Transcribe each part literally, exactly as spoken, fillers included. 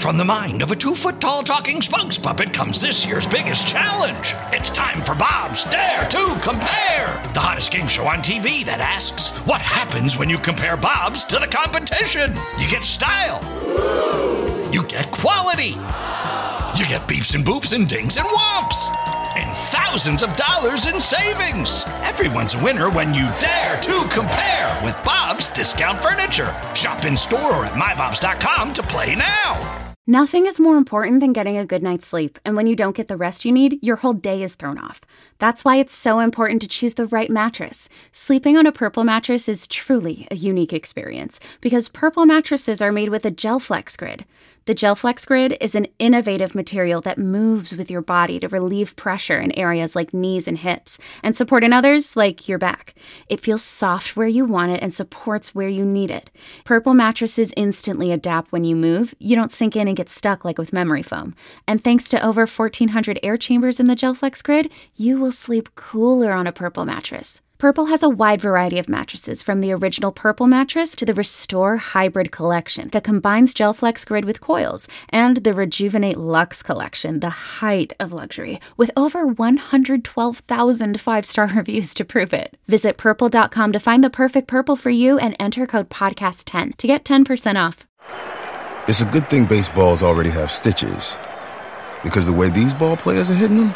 From the mind of a two-foot-tall talking spokes puppet comes this year's biggest challenge. It's time for Bob's Dare to Compare, the hottest game show on T V that asks, what happens when you compare Bobs to the competition? You get style. You get quality. You get beeps and boops and dings and whomps. And thousands of dollars in savings. Everyone's a winner when you dare to compare with Bob's Discount Furniture. Shop in store or at my bobs dot com to play now. Nothing is more important than getting a good night's sleep, and when you don't get the rest you need, your whole day is thrown off. That's why it's so important to choose the right mattress. Sleeping on a Purple mattress is truly a unique experience, because Purple mattresses are made with a GelFlex Grid. The GelFlex Grid is an innovative material that moves with your body to relieve pressure in areas like knees and hips, and support in others like your back. It feels soft where you want it and supports where you need it. Purple mattresses instantly adapt when you move. You don't sink in and get stuck like with memory foam. And thanks to over fourteen hundred air chambers in the GelFlex Grid, you will sleep cooler on a Purple mattress. Purple has a wide variety of mattresses, from the original Purple mattress to the Restore Hybrid collection that combines GelFlex Grid with coils, and the Rejuvenate Luxe collection, the height of luxury, with over one hundred twelve thousand five-star reviews to prove it. Visit purple dot com to find the perfect Purple for you and enter code podcast ten to get ten percent off. It's a good thing baseballs already have stitches, because the way these ball players are hitting them,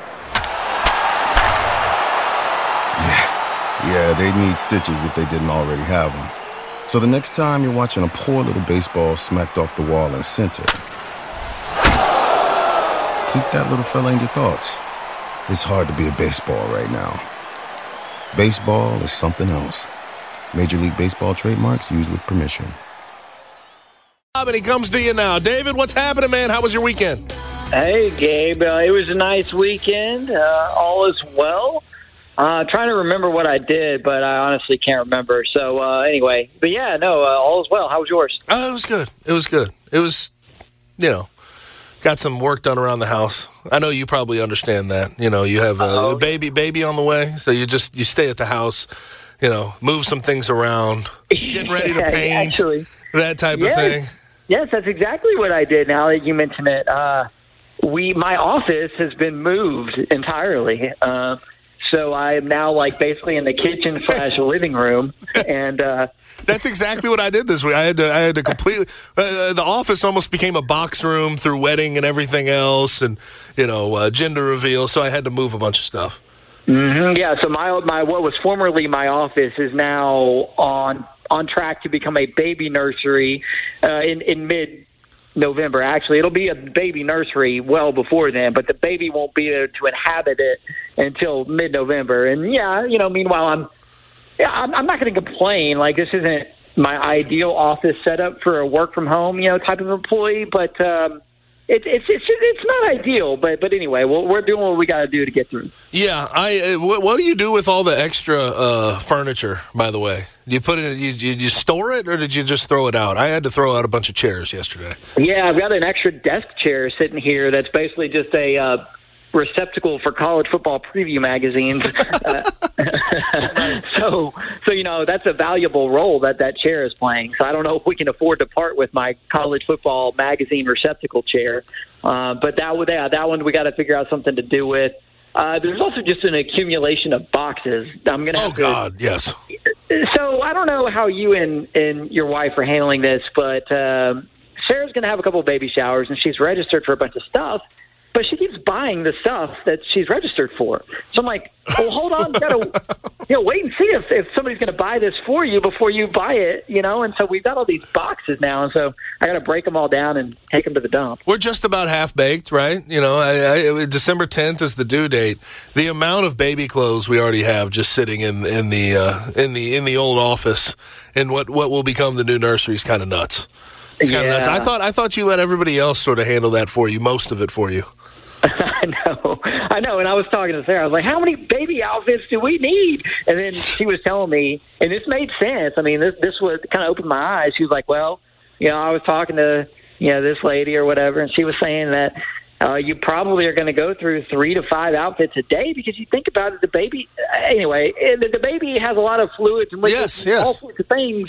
yeah. Yeah, they need stitches if they didn't already have them. So the next time you're watching a poor little baseball smacked off the wall in center, keep that little fella in your thoughts. It's hard to be a baseball right now. Baseball is something else. Major League Baseball trademarks used with permission. And he comes to you now. David, what's happening, man? How was your weekend? Hey, Gabe. Uh, it was a nice weekend. Uh, all is well. Uh, trying to remember what I did, but I honestly can't remember. So uh, anyway, but yeah, no, uh, all is well. How was yours? Oh, it was good. It was good. It was, you know, got some work done around the house. I know you probably understand that. You know, you have a, a baby, baby on the way, so you just you stay at the house. You know, move some things around, getting ready to paint, Actually, that type yes. of thing. Yes, that's exactly what I did. Now that you mention it, uh, we my office has been moved entirely. Uh, So I am now like basically in the kitchen slash living room, and uh, that's exactly what I did this week. I had to, I had to completely. Uh, the office almost became a box room through wedding and everything else, and you know, uh, gender reveal. So I had to move a bunch of stuff. Mm-hmm, yeah. So my my what was formerly my office is now on on track to become a baby nursery uh, in in mid November. Actually, it'll be a baby nursery well before then, but the baby won't be there to inhabit it until mid-November. And yeah, you know, meanwhile, I'm, yeah, I'm, I'm not going to complain. Like, this isn't my ideal office setup for a work from home, you know, type of employee, but um, it, it's it's it's not ideal. But but anyway, we're, we're doing what we got to do to get through. Yeah, I. Uh, what, what do you do with all the extra uh, furniture? By the way, do you put it? You, you you store it, or did you just throw it out? I had to throw out a bunch of chairs yesterday. Yeah, I've got an extra desk chair sitting here. That's basically just a uh, receptacle for college football preview magazines. uh, so, so you know, that's a valuable role that that chair is playing. So I don't know if we can afford to part with my college football magazine receptacle chair. Uh, but that would yeah, that one we got to figure out something to do with. Uh, there's also just an accumulation of boxes. I'm gonna. Oh have God, to, yes. So I don't know how you and and your wife are handling this, but um, Sarah's gonna have a couple of baby showers, and she's registered for a bunch of stuff. But she keeps buying the stuff that she's registered for. So I'm like, well, hold on, you gotta, you know, wait and see if, if somebody's going to buy this for you before you buy it, you know. And so we've got all these boxes now, and so I got to break them all down and take them to the dump. We're just about half baked, right? You know, I, I, December tenth is the due date. The amount of baby clothes we already have just sitting in in the uh, in the in the old office, and what what will become the new nursery is kind of nuts. It's kind of Yeah. nuts. I thought I thought you let everybody else sort of handle that for you, most of it for you. I know, I know. And I was talking to Sarah. I was like, how many baby outfits do we need? And then she was telling me, and this made sense. I mean, this this was kind of opened my eyes. She was like, well, you know, I was talking to, you know, this lady or whatever, and she was saying that uh, you probably are going to go through three to five outfits a day because you think about it, the baby, anyway, the, the baby has a lot of fluids and liquids Yes, and yes. all sorts of things.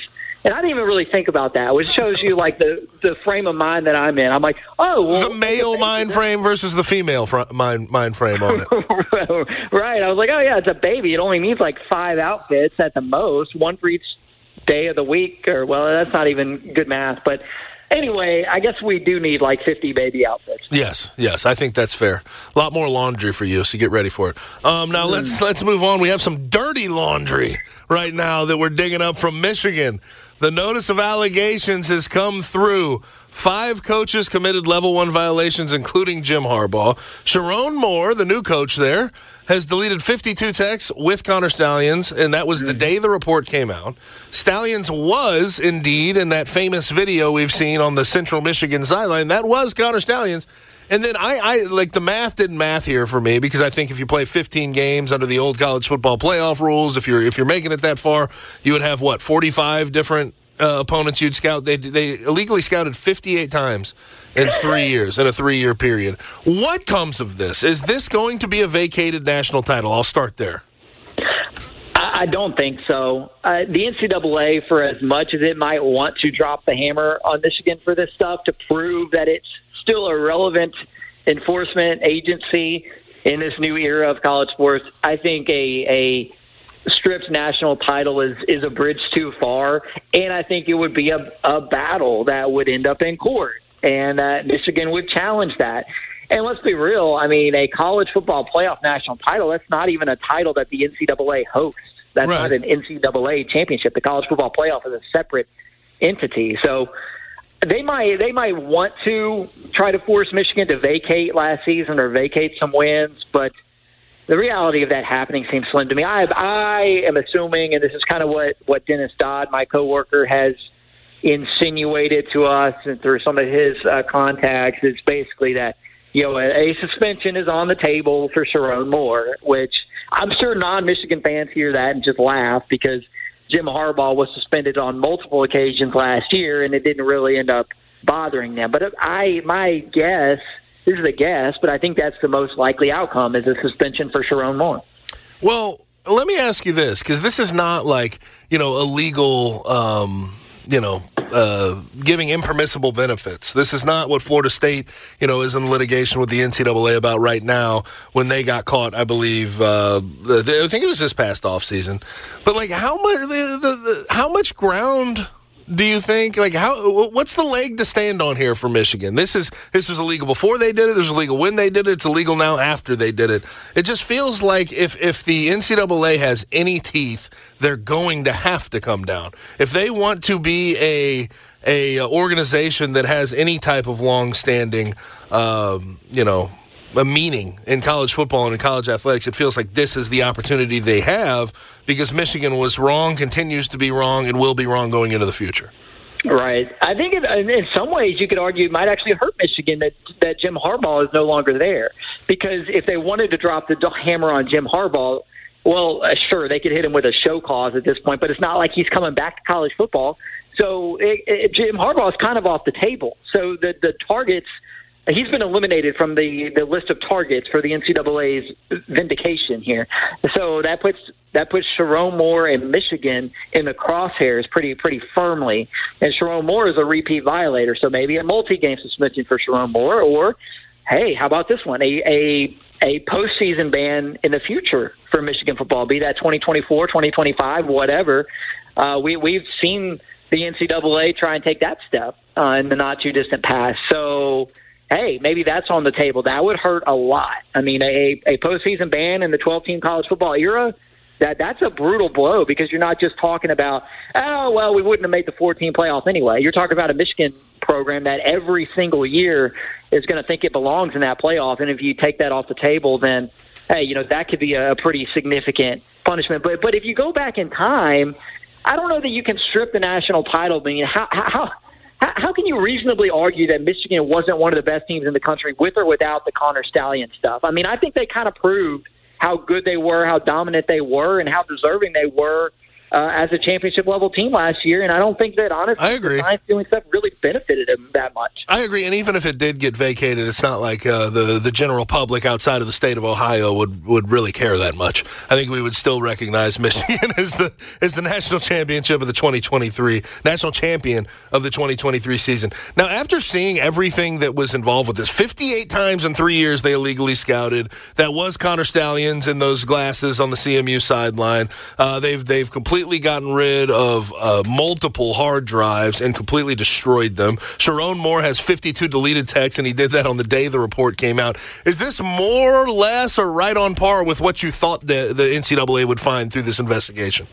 And I didn't even really think about that, which shows you like the, the frame of mind that I'm in. I'm like, oh, well, the male mind frame versus the female fr- mind mind frame on it. Right. I was like, oh yeah, it's a baby. It only needs like five outfits at the most, one for each day of the week. Or well, that's not even good math, but. Anyway, I guess we do need like fifty baby outfits. Yes, yes, I think that's fair. A lot more laundry for you, so get ready for it. Um, now let's let's move on. We have some dirty laundry right now that we're digging up from Michigan. The notice of allegations has come through. Five coaches committed level one violations, including Jim Harbaugh. Sharon Moore, the new coach there, has deleted fifty-two texts with Connor Stalions, and that was the day the report came out. Stalions was, indeed, in that famous video we've seen on the Central Michigan sideline. That was Connor Stalions. And then I, I like the math didn't math here for me because I think if you play fifteen games under the old college football playoff rules, if you're if you're making it that far, you would have what forty-five different uh, opponents you'd scout. They they illegally scouted fifty-eight times in three years in a three-year period. What comes of this? Is this going to be a vacated national title? I'll start there. I don't think so. Uh, the N C double A, for as much as it might want to drop the hammer on Michigan for this stuff to prove that it's still a relevant enforcement agency in this new era of college sports, I think a, a stripped national title is, is a bridge too far, and I think it would be a, a battle that would end up in court, and uh, Michigan would challenge that. And let's be real, I mean, a college football playoff national title, that's not even a title that the N C double A hosts. That's right. Not an N C double A championship. The college football playoff is a separate entity. So they might they might want to try to force Michigan to vacate last season or vacate some wins, but the reality of that happening seems slim to me. I I am assuming, and this is kind of what, what Dennis Dodd, my coworker, has insinuated to us and through some of his uh, contacts, is basically that you know a, a suspension is on the table for Sharon Moore, which I'm sure non-Michigan fans hear that and just laugh because Jim Harbaugh was suspended on multiple occasions last year, and it didn't really end up bothering them. But I, my guess, this is a guess, but I think that's the most likely outcome is a suspension for Sharon Moore. Well, let me ask you this, because this is not like, you know, a legal, um, you know, uh, giving impermissible benefits. This is not what Florida State, you know, is in litigation with the N C double A about right now when they got caught, I believe, uh, I think it was this past offseason. But, like, how much, the, the, the, how much ground do you think, like, how? What's the leg to stand on here for Michigan? This is this was illegal before they did it. This was illegal when they did it. It's illegal now after they did it. It just feels like if if the N C double A has any teeth, they're going to have to come down. If they want to be a a organization that has any type of long-standing, um, you know, a meaning in college football and in college athletics, it feels like this is the opportunity they have because Michigan was wrong, continues to be wrong, and will be wrong going into the future. Right. I think it, in some ways you could argue it might actually hurt Michigan that, that Jim Harbaugh is no longer there. Because if they wanted to drop the hammer on Jim Harbaugh, well, uh, sure, they could hit him with a show cause at this point, but it's not like he's coming back to college football. So it, it, Jim Harbaugh is kind of off the table. So the, the targets – he's been eliminated from the, the list of targets for the N C double A's vindication here. So that puts that puts Sharon Moore and Michigan in the crosshairs pretty pretty firmly. And Sharon Moore is a repeat violator, so maybe a multi-game suspension for Sharon Moore, or hey, how about this one? A a a postseason ban in the future for Michigan football, be that twenty twenty-four, twenty twenty-five, whatever. Uh, we we've seen the N C double A try and take that step uh, in the not too distant past. So hey, maybe that's on the table. That would hurt a lot. I mean, a, a postseason ban in the twelve-team college football era, that that's a brutal blow because you're not just talking about, oh, well, we wouldn't have made the four-team playoff anyway. You're talking about a Michigan program that every single year is going to think it belongs in that playoff, and if you take that off the table, then, hey, you know, that could be a pretty significant punishment. But but if you go back in time, I don't know that you can strip the national title. I mean, how how – How can you reasonably argue that Michigan wasn't one of the best teams in the country with or without the Connor Stalions stuff? I mean, I think they kind of proved how good they were, how dominant they were, and how deserving they were uh, as a championship level team last year. And I don't think that, honestly, I agree. the Giants doing stuff really benefited him that much. I agree. And even if it did get vacated, it's not like uh, the, the general public outside of the state of Ohio would, would really care that much. I think we would still recognize Michigan as the as the national championship of the twenty twenty-three, national champion of the twenty twenty-three season. Now, after seeing everything that was involved with this, fifty-eight times in three years they illegally scouted. That was Connor Stallions in those glasses on the C M U sideline. Uh, they've they've completely gotten rid of uh, multiple hard drives and completely destroyed them. Sharon Moore has fifty-two deleted texts, and he did that on the day the report came out. Is this more or less or right on par with what you thought the, the N C double A would find through this investigation?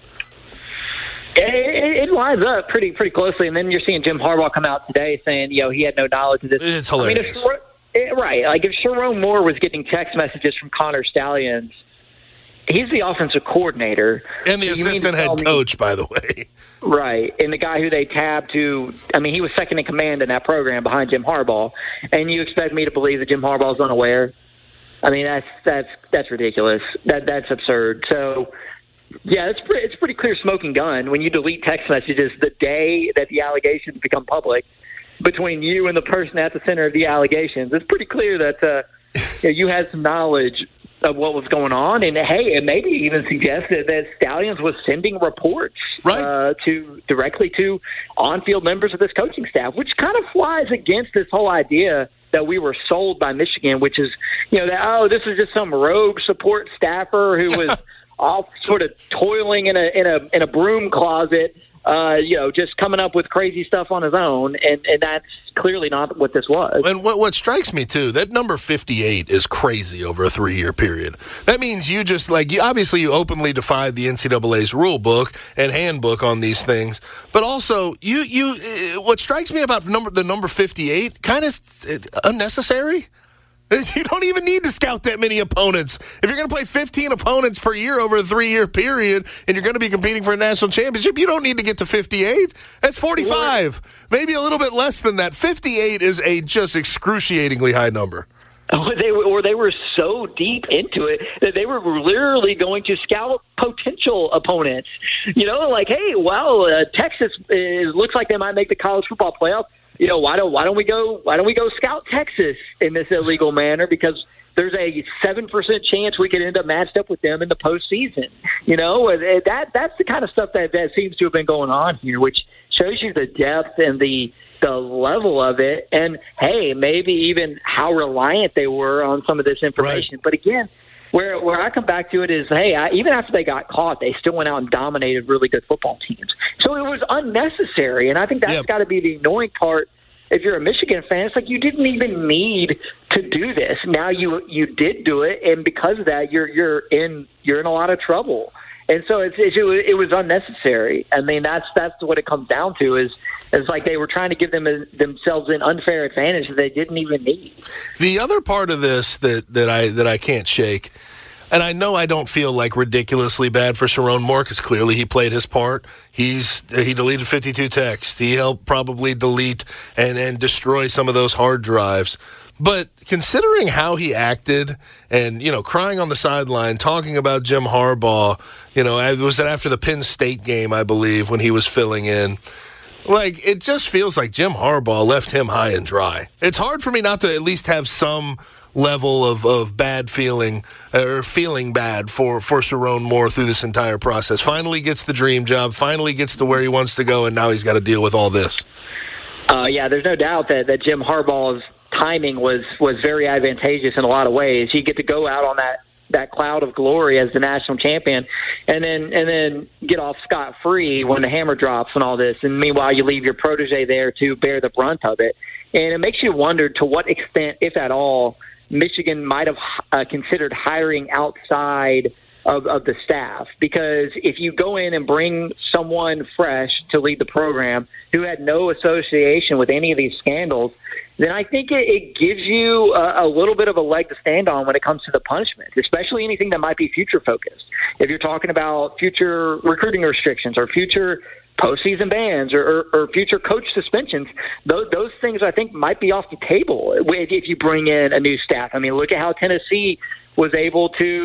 It, it lines up pretty pretty closely, and then you're seeing Jim Harbaugh come out today saying, you know, he had no knowledge of this. It's hilarious. I mean, if, right, like if Sharon Moore was getting text messages from Connor Stallions, he's the offensive coordinator. And the so assistant head me, coach, by the way. Right, and the guy who they tabbed to, I mean, he was second in command in that program behind Jim Harbaugh, and you expect me to believe that Jim Harbaugh is unaware? I mean, that's that's that's ridiculous. That That's absurd. So, yeah, it's pretty, it's pretty clear smoking gun when you delete text messages the day that the allegations become public between you and the person at the center of the allegations. It's pretty clear that uh, you know, you had some knowledge of what was going on, and hey, it maybe even suggested that Stallions was sending reports right. uh, to directly to on-field members of this coaching staff, which kind of flies against this whole idea that we were sold by Michigan, which is, you know, that, oh, this is just some rogue support staffer who was off sort of toiling in a in a in a broom closet, uh, you know, just coming up with crazy stuff on his own, and, and that's clearly not what this was. And what what strikes me too, that number fifty-eight is crazy over a three-year period. That means you just like you obviously you openly defied the N C double A's rule book and handbook on these things, but also you you what strikes me about number the number fifty-eight kind of unnecessary. You don't even need to scout that many opponents. If you're going to play fifteen opponents per year over a three-year period and you're going to be competing for a national championship, you don't need to get to fifty-eight. That's forty-five. Maybe a little bit less than that. fifty-eight is a just excruciatingly high number. Or they, or they were so deep into it that they were literally going to scout potential opponents. You know, like, hey, well, uh, Texas is, looks like they might make the college football playoff. You know, why don't why don't we go why don't we go scout Texas in this illegal manner? Because there's a seven percent chance we could end up matched up with them in the postseason. You know, that that's the kind of stuff that, that seems to have been going on here, which shows you the depth and the the level of it, and hey, maybe even how reliant they were on some of this information. Right. But again, where where I come back to it is, hey, I, even after they got caught, they still went out and dominated really good football teams. So it was unnecessary, and I think that's yep. got to be the annoying part. If you're a Michigan fan, it's like you didn't even need to do this. Now you you did do it, and because of that, you're you're in you're in a lot of trouble. And so it's, it's, it was unnecessary. I mean, that's that's what it comes down to. Is it's like they were trying to give them a, themselves an unfair advantage that they didn't even need. The other part of this that, that I that I can't shake. And I know I don't feel like ridiculously bad for Sharon Moore because clearly he played his part. He's he deleted fifty-two texts. He helped probably delete and, and destroy some of those hard drives. But considering how he acted and, you know, crying on the sideline, talking about Jim Harbaugh, you know, was it after the Penn State game, I believe, when he was filling in? Like, it just feels like Jim Harbaugh left him high and dry. It's hard for me not to at least have some level of, of bad feeling or feeling bad for, for Sharon Moore through this entire process. Finally gets the dream job, finally gets to where he wants to go, and now he's got to deal with all this. Uh, yeah, there's no doubt that, that Jim Harbaugh's timing was, was very advantageous in a lot of ways. You get to go out on that, that cloud of glory as the national champion and then and then get off scot-free when the hammer drops and all this. And meanwhile, you leave your protege there to bear the brunt of it. And it makes you wonder to what extent, if at all, Michigan might have uh, considered hiring outside of, of the staff. Because if you go in and bring someone fresh to lead the program who had no association with any of these scandals, then I think it, it gives you a, a little bit of a leg to stand on when it comes to the punishment, especially anything that might be future-focused. If you're talking about future recruiting restrictions or future postseason bans or, or, or future coach suspensions, those, those things I think might be off the table if, if you bring in a new staff. I mean, look at how Tennessee was able to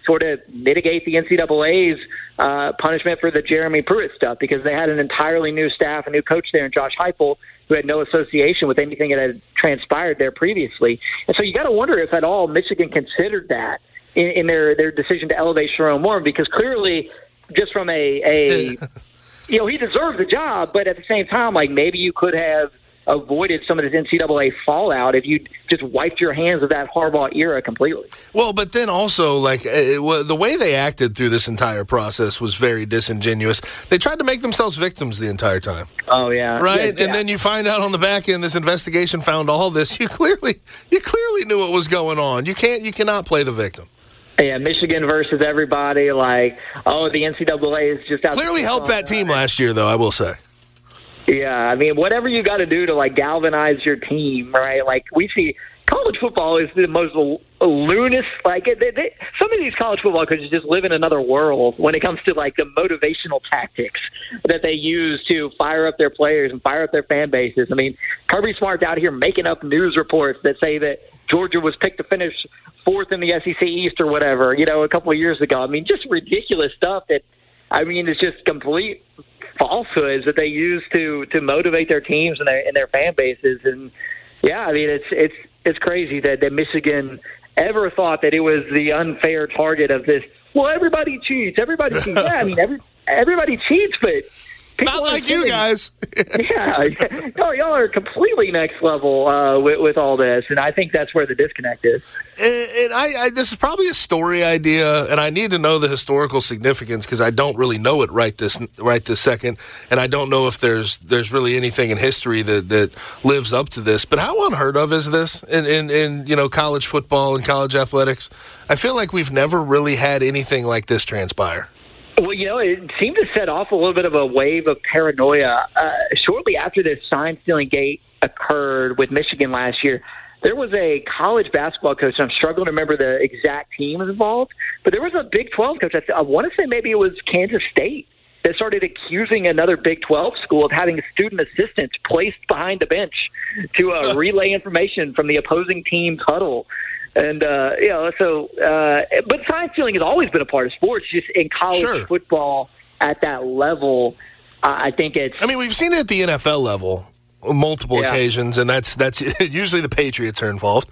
sort of mitigate the N C double A's uh, punishment for the Jeremy Pruitt stuff, because they had an entirely new staff, a new coach there in Josh Heupel, who had no association with anything that had transpired there previously. And so you got to wonder if at all Michigan considered that in, in their, their decision to elevate Sherrone Moore, because clearly just from a, a you know, he deserved the job, but at the same time, like, maybe you could have avoided some of this N C double A fallout if you just wiped your hands of that Harbaugh era completely. Well, but then also, like, it, well, the way they acted through this entire process was very disingenuous. They tried to make themselves victims the entire time. Oh yeah, right. Yeah, and yeah. then you find out on the back end, this investigation found all this. You clearly, you clearly knew what was going on. You can't, you cannot play the victim. Yeah, Michigan versus everybody. Like, oh, the N C double A is just out. Clearly helped that team last year, though, I will say. Yeah, I mean, whatever you got to do to, like, galvanize your team, right? Like, we see college football is the most lunatic. Like, they, they, some of these college football coaches just live in another world when it comes to, like, the motivational tactics that they use to fire up their players and fire up their fan bases. I mean, Kirby Smart's out here making up news reports that say that Georgia was picked to finish fourth in the S E C East or whatever, you know, a couple of years ago. I mean, just ridiculous stuff that, I mean, it's just complete falsehoods that they use to to motivate their teams and their and their fan bases. And yeah, I mean, it's it's it's crazy that, that Michigan ever thought that it was the unfair target of this. Well, everybody cheats. Everybody cheats. Yeah, I mean, every everybody cheats, but not like you guys. yeah, no, y'all are completely next level uh, with, with all this, and I think that's where the disconnect is. And, and I, I, this is probably a story idea, and I need to know the historical significance because I don't really know it right this right this second, and I don't know if there's there's really anything in history that, that lives up to this. But how unheard of is this in, in in you know college football and college athletics? I feel like we've never really had anything like this transpire. Well, you know, it seemed to set off a little bit of a wave of paranoia. Uh, shortly after this sign-stealing gate occurred with Michigan last year, there was a college basketball coach, and I'm struggling to remember the exact team involved, but there was a Big twelve coach. I, I want to say maybe it was Kansas State that started accusing another Big twelve school of having student assistants placed behind the bench to uh, relay information from the opposing team's huddle. And, uh, you know, so, uh, but sign stealing has always been a part of sports, just in college Sure. football at that level. Uh, I think it's. I mean, we've seen it at the N F L level on multiple Yeah. occasions, and that's that's usually the Patriots are involved,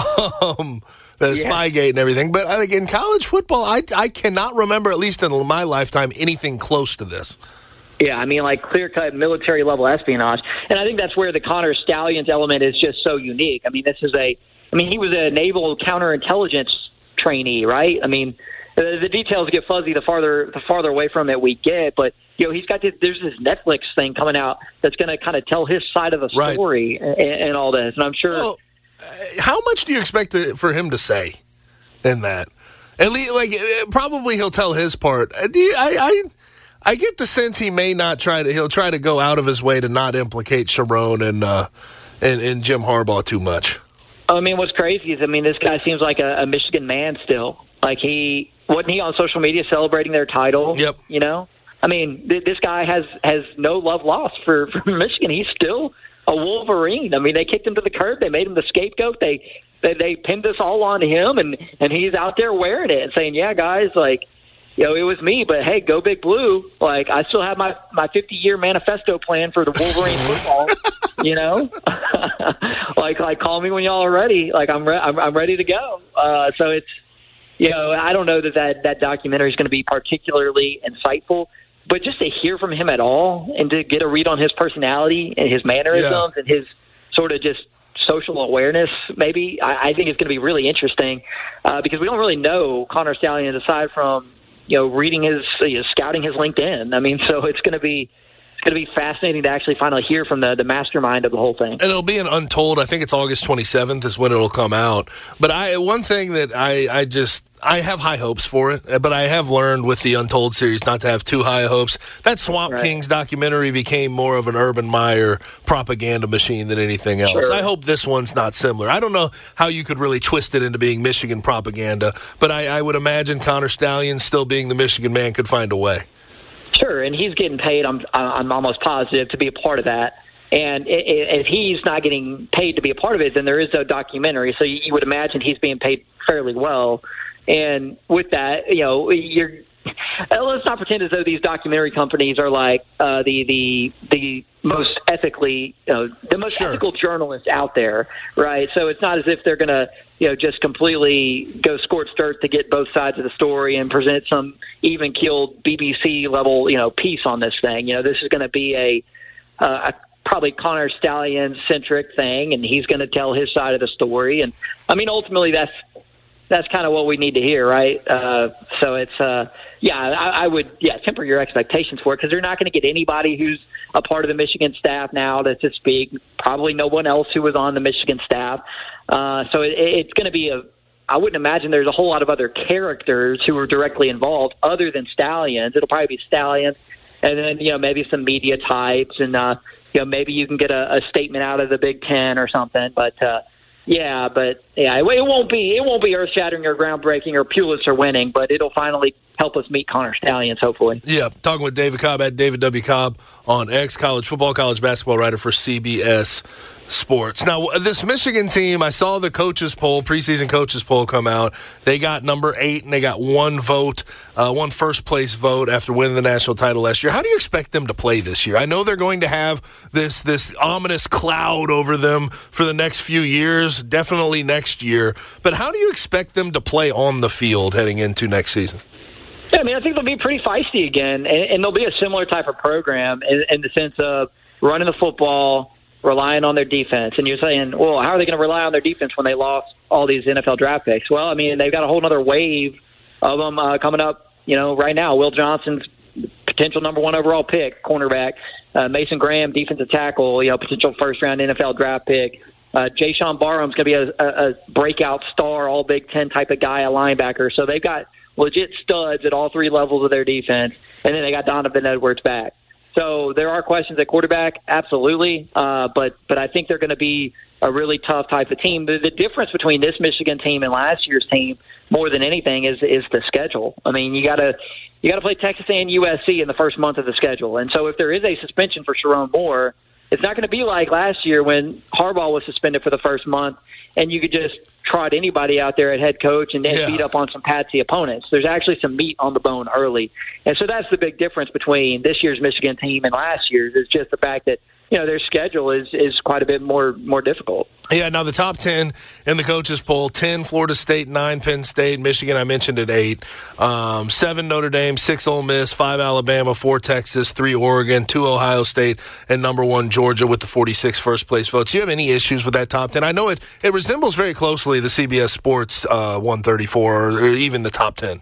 um, the Yeah. Spygate and everything. But I think in college football, I I cannot remember, at least in my lifetime, anything close to this. Yeah, I mean, like clear-cut military-level espionage. And I think that's where the Connor Stallions element is just so unique. I mean, this is a. I mean, he was a naval counterintelligence trainee, right? I mean, the, the details get fuzzy the farther the farther away from it we get. But, you know, he's got this, there's this Netflix thing coming out that's going to kind of tell his side of the Right. story and, and all this. And I'm sure. Well, uh, how much do you expect to, for him to say in that? At least, like, uh, probably he'll tell his part. Uh, do you, I, I, I get the sense he may not try to. He'll try to go out of his way to not implicate Sherrone and uh, and, and Jim Harbaugh too much. I mean, what's crazy is, I mean, this guy seems like a, a Michigan man still. Like, he wasn't he on social media celebrating their title? Yep. You know, I mean, th- this guy has has no love lost for, for Michigan. He's still a Wolverine. I mean, they kicked him to the curb. They made him the scapegoat. They they, they pinned us all on him, and and he's out there wearing it and saying, "Yeah, guys, like, you know, it was me, but hey, go Big Blue. Like, I still have my my fifty-year manifesto plan for the Wolverine football." You know, like like call me when y'all are ready. Like I'm re- I'm, I'm ready to go. Uh, so it's, you know, I don't know that that, that documentary is going to be particularly insightful, but just to hear from him at all and to get a read on his personality and his mannerisms Yeah. and his sort of just social awareness, maybe I, I think it's going to be really interesting uh, because we don't really know Connor Stallion aside from, you know, reading his, you know, scouting his LinkedIn. I mean, so it's going to be. It's going to be fascinating to actually finally hear from the, the mastermind of the whole thing. And it'll be an Untold. I think it's August twenty-seventh is when it'll come out. But I one thing that I, I just I have high hopes for it, but I have learned with the Untold series not to have too high hopes. That Swamp Right. Kings documentary became more of an Urban Meyer propaganda machine than anything else. Sure. I hope this one's not similar. I don't know how you could really twist it into being Michigan propaganda, but I, I would imagine Connor Stallion still being the Michigan man could find a way. Sure, and he's getting paid. I'm I'm almost positive to be a part of that. And if he's not getting paid to be a part of it, then there is no documentary. So you would imagine he's being paid fairly well. And with that, you know, you're let's not pretend as though these documentary companies are like uh, the the the most ethically, you know, the most Sure. ethical journalists out there, right? So it's not as if they're going to, you know, just completely go scorched earth to get both sides of the story and present some even keeled B B C level, you know, piece on this thing. You know, this is going to be a, uh, a probably Connor Stallion centric thing, and he's going to tell his side of the story. And I mean, ultimately, that's that's kind of what we need to hear, right? Uh, so it's, uh, yeah, I, I would, yeah, temper your expectations for it, because they're not going to get anybody who's a part of the Michigan staff now to, to speak. Probably no one else who was on the Michigan staff. Uh, so it, it's going to be a, I wouldn't imagine there's a whole lot of other characters who are directly involved other than Stallions. It'll probably be Stallions, and then, you know, maybe some media types, and, uh, you know, maybe you can get a, a statement out of the Big Ten or something. But, uh, yeah, but yeah, it, it won't be it won't be earth shattering or groundbreaking or Pulitzer winning, but it'll finally help us meet Connor Stallions, hopefully. Yeah, talking with David Cobb at David W. Cobb on X, college football, college basketball writer for C B S Sports. Now, this Michigan team, I saw the coaches poll, preseason coaches poll come out. They got number eight, and they got one vote, uh, one first place vote after winning the national title last year. How do you expect them to play this year? I know they're going to have this this ominous cloud over them for the next few years, definitely next year. But how do you expect them to play on the field heading into next season? Yeah, I mean, I think they'll be pretty feisty again, and, and they'll be a similar type of program in, in the sense of running the football, relying on their defense. And you're saying, well, how are they going to rely on their defense when they lost all these N F L draft picks? Well, I mean, they've got a whole other wave of them uh, coming up, you know, right now. Will Johnson's potential number one overall pick, cornerback. Uh, Mason Graham, defensive tackle, you know, potential first-round N F L draft pick. Uh, Jay Sean Barham's going to be a, a, a breakout star, all Big Ten type of guy, a linebacker. So they've got legit studs at all three levels of their defense, and then they got Donovan Edwards back. So there are questions at quarterback, absolutely, uh, but but I think they're going to be a really tough type of team. The, the difference between this Michigan team and last year's team, more than anything, is is the schedule. I mean, you got to you got to play Texas A and U S C in the first month of the schedule, and so if there is a suspension for Sharon Moore, it's not going to be like last year when Harbaugh was suspended for the first month, and you could just trot anybody out there at head coach and then Yeah. beat up on some patsy opponents. There's actually some meat on the bone early. And so that's the big difference between this year's Michigan team and last year's, is just the fact that, you know, their schedule is, is quite a bit more more difficult. Yeah, now the top ten in the coaches poll, ten Florida State, nine Penn State, Michigan I mentioned at eight, um, seven Notre Dame, six Ole Miss, five Alabama, four Texas, three Oregon, two Ohio State, and number one Georgia with the forty-six first place votes. Do you have any issues with that top ten? I know it, it resembles very closely the C B S Sports uh, one thirty-four or even the top ten.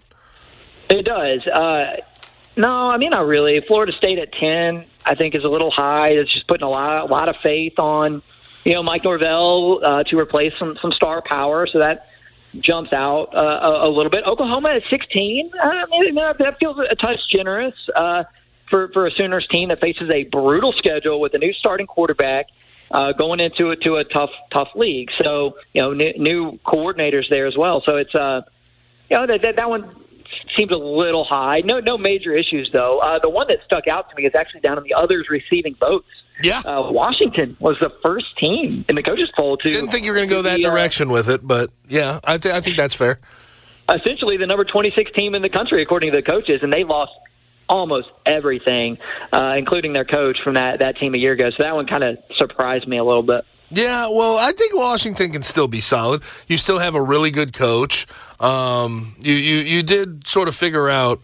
It does. Uh, no, I mean, not really. Florida State at ten, I think, is a little high. It's just putting a lot, a lot of faith on, you know, Mike Norvell uh, to replace some, some star power. So that jumps out uh, a, a little bit. Oklahoma at sixteen, uh, maybe that, that feels a touch generous uh, for, for a Sooners team that faces a brutal schedule with a new starting quarterback uh, going into it to a tough, tough league. So, you know, new, new coordinators there as well. So it's, uh, you know, that, that, that one seems a little high. No, no major issues though. Uh, the one that stuck out to me is actually down in the others receiving votes. Yeah. Uh, Washington was the first team in the coaches poll to. Didn't think you were going to go that the, uh, direction with it, but yeah, I, th- I think that's fair. Essentially the number twenty-six team in the country, according to the coaches, and they lost almost everything, uh, including their coach from that, that team a year ago. So that one kind of surprised me a little bit. Yeah, well, I think Washington can still be solid. You still have a really good coach. Um, you, you, you did sort of figure out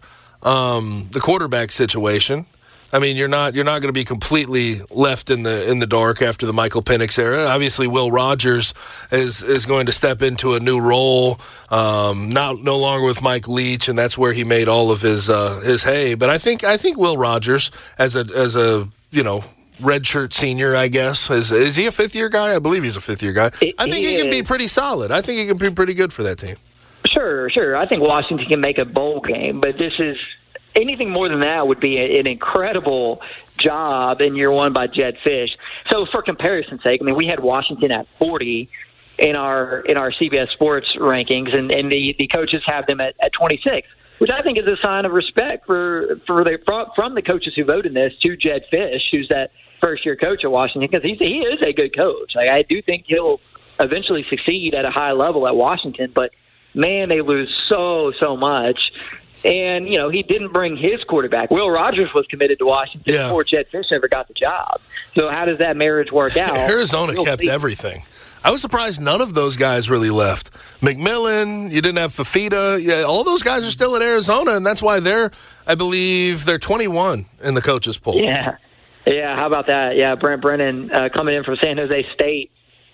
um, the quarterback situation. I mean, you're not you're not going to be completely left in the in the dark after the Michael Penix era. Obviously, Will Rogers is is going to step into a new role, um, not no longer with Mike Leach, and that's where he made all of his uh, his hay. But I think I think Will Rogers as a as a you know. redshirt senior, I guess. Is is he a fifth-year guy? I believe he's a fifth-year guy. I think he, he can be pretty solid. I think he can be pretty good for that team. Sure, sure. I think Washington can make a bowl game, but this is anything more than that would be a, an incredible job in year one by Jedd Fisch. So for comparison's sake, I mean, we had Washington at forty in our in our C B S Sports rankings, and, and the, the coaches have them at, at twenty-six. Which I think is a sign of respect for for the from, from the coaches who voted this to Jedd Fisch, who's that first year coach at Washington, because he's he is a good coach. Like, I do think he'll eventually succeed at a high level at Washington, but man, they lose so, so much. And, you know, he didn't bring his quarterback. Will Rogers was committed to Washington yeah. before Jedd Fisch ever got the job. So how does that marriage work out? Arizona we'll kept see. everything. I was surprised none of those guys really left. McMillan, you didn't have Fafita. Yeah, all those guys are still at Arizona, and that's why they're, I believe, they're twenty-one in the coaches poll. Yeah. Yeah, how about that? Yeah, Brent Brennan uh, coming in from San Jose State.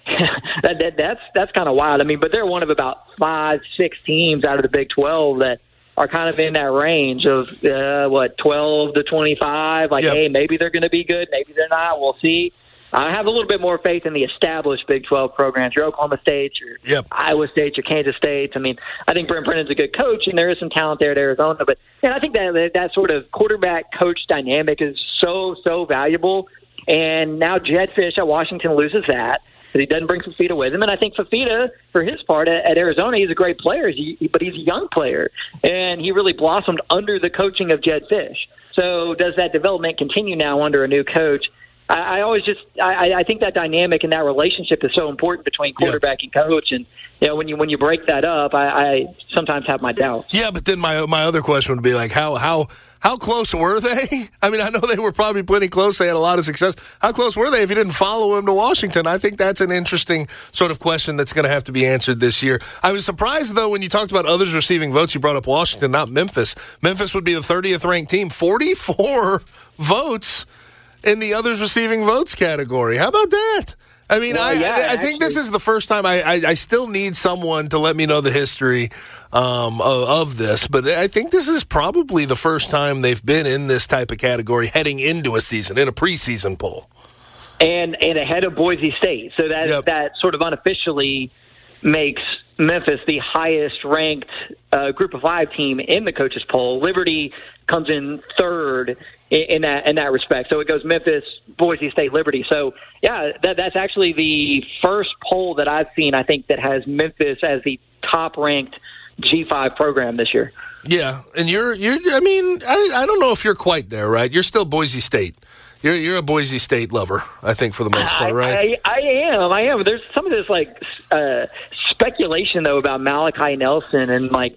that, that That's that's kind of wild. I mean, but they're one of about five, six teams out of the Big twelve that are kind of in that range of, uh, what, twelve to twenty-five. Like, yep. hey, maybe they're going to be good. Maybe they're not. We'll see. I have a little bit more faith in the established Big twelve programs, your Oklahoma State, your yep. Iowa State, your Kansas State. I mean, I think Brent Brennan's a good coach, and there is some talent there at Arizona. But yeah, I think that that sort of quarterback-coach dynamic is so, so valuable. And now Jedd Fisch at Washington loses that because he doesn't bring Fafita with him. And I think Fafita, for his part, at, at Arizona, he's a great player, he, but he's a young player. And he really blossomed under the coaching of Jedd Fisch. So does that development continue now under a new coach? I always just I, I think that dynamic and that relationship is so important between quarterback and coach, and you know when you when you break that up, I, I sometimes have my doubts. Yeah, but then my my other question would be like how how how close were they? I mean, I know they were probably pretty close. They had a lot of success. How close were they if you didn't follow him to Washington? I think that's an interesting sort of question that's going to have to be answered this year. I was surprised though when you talked about others receiving votes. You brought up Washington, not Memphis. Memphis would be the thirtieth ranked team, forty-four votes in the others receiving votes category. How about that? I mean, well, I, yeah, I, I actually, think this is the first time I, I, I still need someone to let me know the history um, of, of this, but I think this is probably the first time they've been in this type of category heading into a season, in a preseason poll. And and ahead of Boise State. So that Yep. that sort of unofficially makes Memphis the highest ranked uh, group of five team in the coaches poll. Liberty comes in third in, in that in that respect. So it goes Memphis, Boise State, Liberty. So yeah, that that's actually the first poll that I've seen, I think, that has Memphis as the top ranked G five program this year. Yeah, and you're you're. I mean, I I don't know if you're quite there, right? You're still Boise State. You're you're a Boise State lover, I think, for the most part, right? I, I, I am. I am. There's some of this like uh, speculation though about Malachi Nelson, and like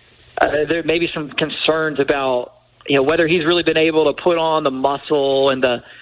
uh, there may be some concerns about you know whether he's really been able to put on the muscle and the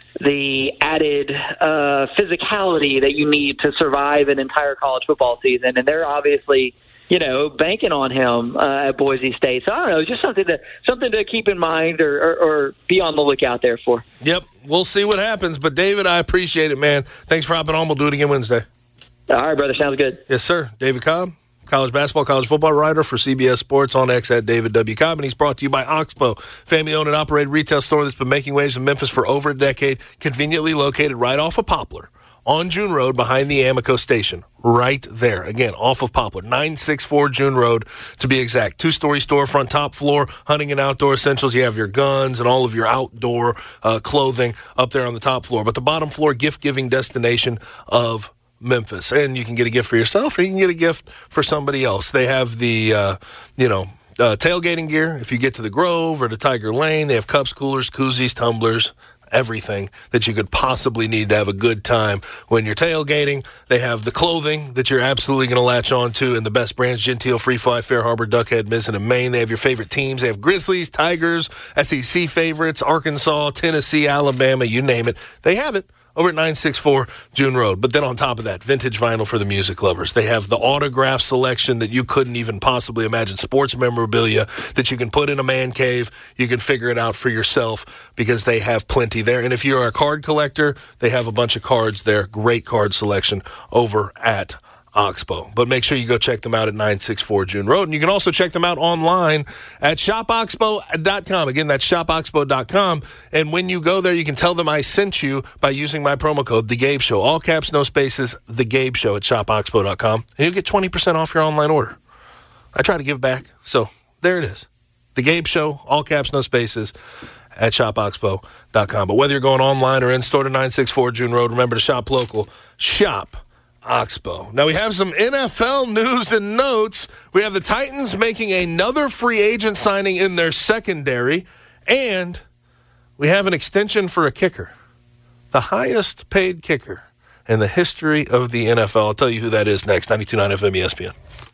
the added uh, physicality that you need to survive an entire college football season, and they're obviously, you know, banking on him uh, at Boise State. So I don't know, just something to something to keep in mind or, or, or be on the lookout there for. Yep, we'll see what happens. But David, I appreciate it, man. Thanks for hopping on. We'll do it again Wednesday. All right, brother, sounds good. Yes, sir. David Cobb, college basketball, college football writer for C B S Sports on X at David W. Cobb, and he's brought to you by Oxbow, family-owned and operated retail store that's been making waves in Memphis for over a decade, conveniently located right off of Poplar on June Road behind the Amoco station. Right there. Again, off of Poplar. nine sixty-four June Road, to be exact. Two-story storefront, top floor, hunting and outdoor essentials. You have your guns and all of your outdoor uh, clothing up there on the top floor. But the bottom floor, gift-giving destination of Memphis. And you can get a gift for yourself or you can get a gift for somebody else. They have the, uh, you know, uh, tailgating gear. If you get to the Grove or to Tiger Lane, they have cups, coolers, koozies, tumblers, everything that you could possibly need to have a good time when you're tailgating. They have the clothing that you're absolutely going to latch on to, and the best brands: Genteel, Free Fly, Fair Harbor, Duckhead, Mizzen, and Maine. They have your favorite teams. They have Grizzlies, Tigers, S E C favorites, Arkansas, Tennessee, Alabama, you name it. They have it over at nine sixty-four June Road. But then on top of that, vintage vinyl for the music lovers. They have the autograph selection that you couldn't even possibly imagine, sports memorabilia that you can put in a man cave. You can figure it out for yourself because they have plenty there. And if you're a card collector, they have a bunch of cards there. Great card selection over at Oxbow. But make sure you go check them out at nine sixty-four June Road. And you can also check them out online at shop oxbow dot com. Again, that's shop oxbow dot com. And when you go there, you can tell them I sent you by using my promo code, The Gabe Show. All caps, no spaces, The Gabe Show at shop oxbow dot com. And you'll get twenty percent off your online order. I try to give back, so there it is. The Gabe Show, all caps, no spaces, at shop oxbow dot com. But whether you're going online or in-store to nine sixty-four June Road, remember to shop local. Shop Oxbow. Now we have some N F L news and notes. We have the Titans making another free agent signing in their secondary, and we have an extension for a kicker, the highest paid kicker in the history of the N F L. I'll tell you who that is next. ninety-two point nine F M E S P N.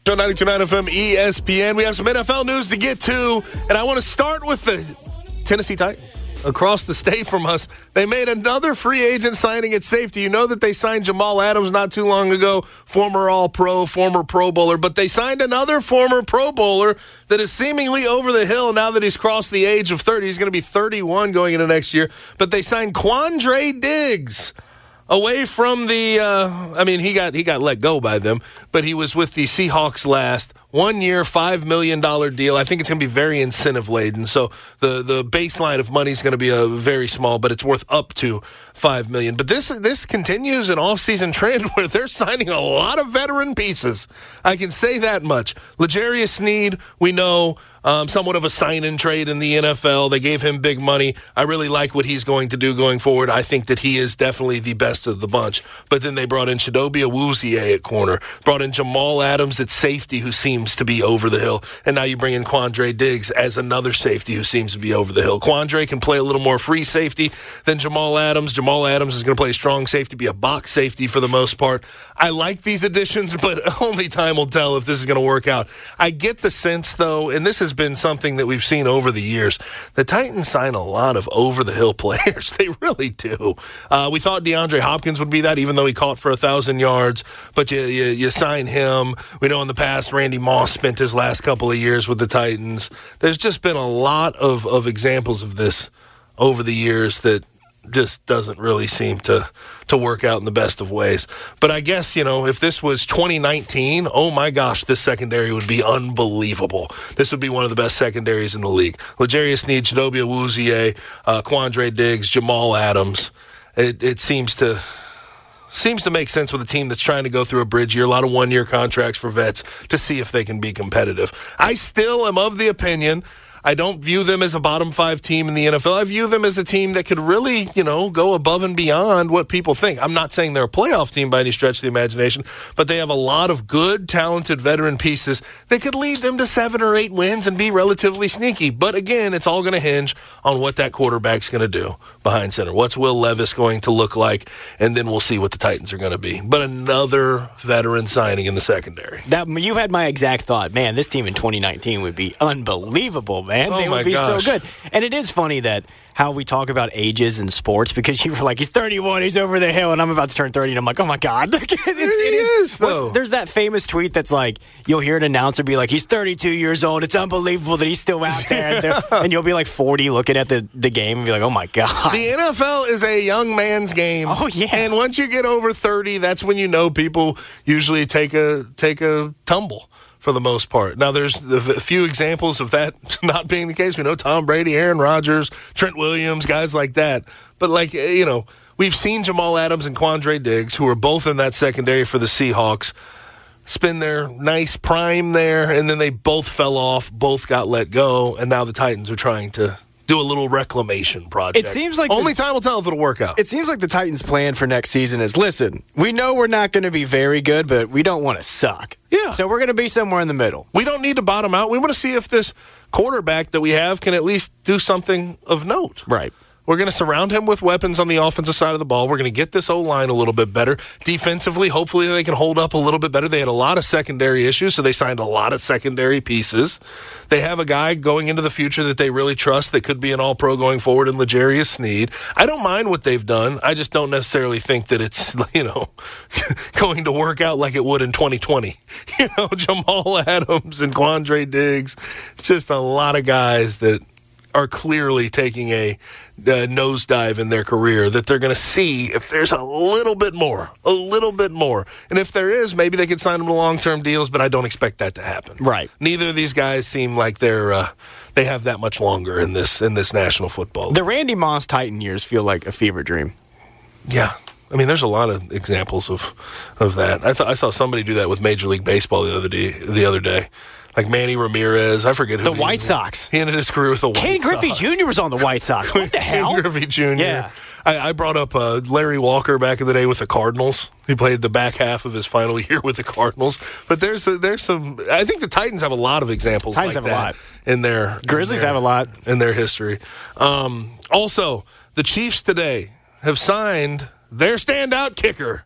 Show ninety-two point nine F M E S P N. We have some N F L news to get to, and I want to start with the Tennessee Titans. Across the state from us, they made another free agent signing at safety. You know that they signed Jamal Adams not too long ago, former All-Pro, former Pro Bowler, but they signed another former Pro Bowler that is seemingly over the hill now that he's crossed the age of thirty. He's going to be thirty-one going into next year, but they signed Quandre Diggs. Away from the, uh, I mean, he got he got let go by them, but he was with the Seahawks last. One year, five million dollars deal. I think it's going to be very incentive-laden. So the, the baseline of money is going to be a very small, but it's worth up to five million dollars. But this this continues an off-season trend where they're signing a lot of veteran pieces. I can say that much. L'Jarius Sneed, we know, um, somewhat of a sign-and trade in the N F L. They gave him big money. I really like what he's going to do going forward. I think that he is definitely the best of the bunch. But then they brought in Chidobe Awuzie at corner, brought in Jamal Adams at safety, who seems to be over the hill, and now you bring in Quandre Diggs as another safety who seems to be over the hill. Quandre can play a little more free safety than Jamal Adams. Jamal Adams is going to play strong safety, be a box safety for the most part. I like these additions, but only time will tell if this is going to work out. I get the sense, though, and this has been something that we've seen over the years, the Titans sign a lot of over-the-hill players. They really do. Uh, we thought DeAndre Hopkins would be that, even though he caught for one thousand yards, but you, you, you sign him. We know in the past Randy Moss spent his last couple of years with the Titans. There's just been a lot of, of examples of this over the years that just doesn't really seem to, to work out in the best of ways. But I guess, you know, if this was twenty nineteen, oh my gosh, this secondary would be unbelievable. This would be one of the best secondaries in the league. L'Jarius Sneed, Chidobe Awuzie, uh, Quandre Diggs, Jamal Adams. It, it seems to... Seems to make sense with a team that's trying to go through a bridge year, a lot of one-year contracts for vets to see if they can be competitive. I still am of the opinion, I don't view them as a bottom five team in the N F L. I view them as a team that could really, you know, go above and beyond what people think. I'm not saying they're a playoff team by any stretch of the imagination, but they have a lot of good, talented veteran pieces that could lead them to seven or eight wins and be relatively sneaky. But again, it's all going to hinge on what that quarterback's going to do behind center. What's Will Levis going to look like? And then we'll see what the Titans are going to be. But another veteran signing in the secondary. That you had my exact thought. Man, this team in twenty nineteen would be unbelievable, man. Oh they would be gosh. so good. And it is funny that how we talk about ages in sports, because you were like, he's thirty-one, he's over the hill, and I'm about to turn thirty, and I'm like, oh my God. it's, it, it is. is though. There's that famous tweet that's like, you'll hear an announcer be like, he's thirty-two years old, it's unbelievable that he's still out there. Yeah. And, and you'll be like forty looking at the, the game and be like, oh my God. The N F L is a young man's game. Oh, yeah. And once you get over thirty, that's when you know people usually take a take a tumble. For the most part. Now, there's a few examples of that not being the case. We know Tom Brady, Aaron Rodgers, Trent Williams, guys like that. But, like, you know, we've seen Jamal Adams and Quandre Diggs, who are both in that secondary for the Seahawks, spend their nice prime there, and then they both fell off, both got let go, and now the Titans are trying to do a little reclamation project. It seems like only this, time will tell if it'll work out. It seems like the Titans' plan for next season is, listen, we know we're not going to be very good, but we don't want to suck. Yeah. So we're going to be somewhere in the middle. We don't need to bottom out. We want to see if this quarterback that we have can at least do something of note. Right. We're going to surround him with weapons on the offensive side of the ball. We're going to get this O-line a little bit better. Defensively, hopefully they can hold up a little bit better. They had a lot of secondary issues, so they signed a lot of secondary pieces. They have a guy going into the future that they really trust that could be an all-pro going forward in L'Jarius Sneed. I don't mind what they've done. I just don't necessarily think that it's, you know, going to work out like it would in twenty twenty. You know, Jamal Adams and Quandre Diggs, just a lot of guys that are clearly taking a uh, nosedive in their career, that they're going to see if there's a little bit more, a little bit more. And if there is, maybe they could sign them to long-term deals, but I don't expect that to happen. Right. Neither of these guys seem like they're uh, they have that much longer in this in this National Football League. The Randy Moss Titan years feel like a fever dream. Yeah. I mean, there's a lot of examples of of that. I thought I saw somebody do that with Major League Baseball the other day. The other day. Like Manny Ramirez, I forget who. The he White was. Sox. He ended his career with the White Ken Sox. Griffey Junior was on the White Sox. What the hell? Ken Griffey Junior Yeah. I, I brought up uh, Larry Walker back in the day with the Cardinals. He played the back half of his final year with the Cardinals. But there's a, there's some. I think the Titans have a lot of examples. Titans like have a that lot. in their Grizzlies in their, have a lot in their history. Um, also, the Chiefs today have signed their standout kicker,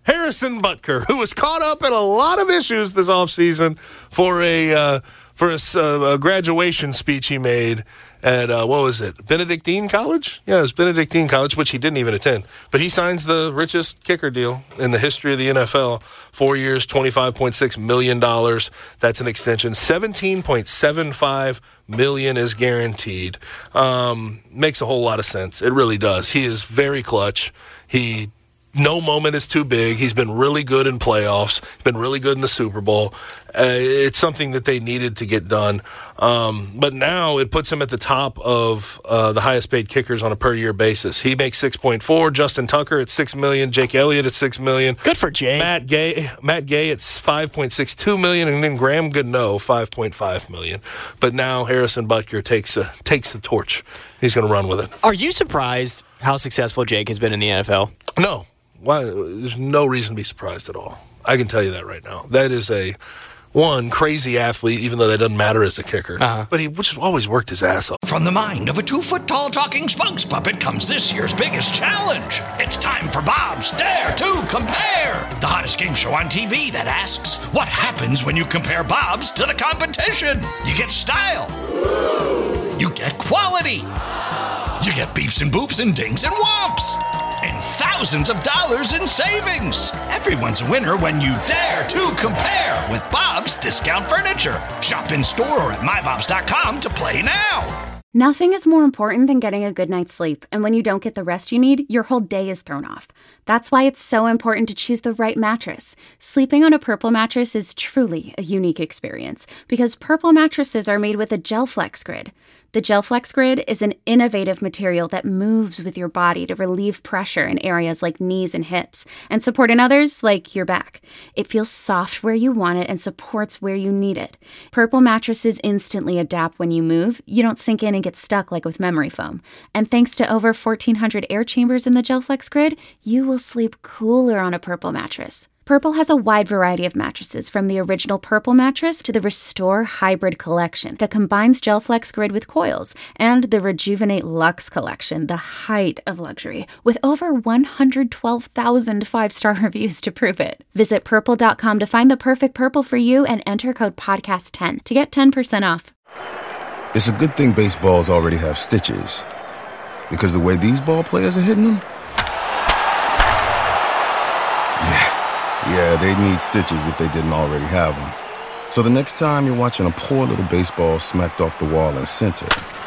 Harrison Butker, who was caught up in a lot of issues this offseason for a uh, for a, uh, a graduation speech he made at, uh, what was it, Benedictine College? Yeah, it was Benedictine College, which he didn't even attend. But he signs the richest kicker deal in the history of the N F L. Four years, twenty-five point six million dollars. That's an extension. seventeen point seven five million dollars is guaranteed. Um, makes a whole lot of sense. It really does. He is very clutch. He... No moment is too big. He's been really good in playoffs, been really good in the Super Bowl. Uh, it's something that they needed to get done. Um, but now it puts him at the top of uh, the highest paid kickers on a per year basis. He makes six point four, Justin Tucker at six million dollars, Jake Elliott at six million dollars. Good for Jake. Matt Gay, Matt Gay at five point six two million dollars, and then Graham Gano, five point five million dollars. But now Harrison Butker takes, a, takes the torch. He's going to run with it. Are you surprised how successful Jake has been in the N F L? No. Why? There's no reason to be surprised at all. I can tell you that right now. That is a, one, crazy athlete, even though that doesn't matter as a kicker. Uh-huh. But he just always worked his ass off. From the mind of a two-foot-tall talking spokes puppet comes this year's biggest challenge. It's time for Bob's Dare to Compare, the hottest game show on T V that asks, what happens when you compare Bobs to the competition? You get style. You get quality. You get beeps and boops and dings and whomps. And thousands of dollars in savings. Everyone's a winner when you dare to compare with Bob's Discount Furniture. Shop in store or at my bobs dot com to play now. Nothing is more important than getting a good night's sleep, and when you don't get the rest you need, your whole day is thrown off. That's why it's so important to choose the right mattress. Sleeping on a Purple mattress is truly a unique experience, because Purple mattresses are made with a GelFlex Grid. The GelFlex Grid is an innovative material that moves with your body to relieve pressure in areas like knees and hips, and support in others like your back. It feels soft where you want it and supports where you need it. Purple mattresses instantly adapt when you move. You don't sink in and get stuck like with memory foam. And thanks to over fourteen hundred air chambers in the GelFlex Grid, you will sleep cooler on a Purple mattress. Purple has a wide variety of mattresses, from the original Purple mattress to the Restore Hybrid collection that combines GelFlex Grid with coils, and the Rejuvenate Luxe collection, the height of luxury, with over one hundred twelve thousand five-star reviews to prove it. Visit purple dot com to find the perfect Purple for you and enter code podcast ten to get ten percent off. It's a good thing baseballs already have stitches, because the way these ball players are hitting them, yeah, they'd need stitches if they didn't already have them. So the next time you're watching a poor little baseball smacked off the wall in center,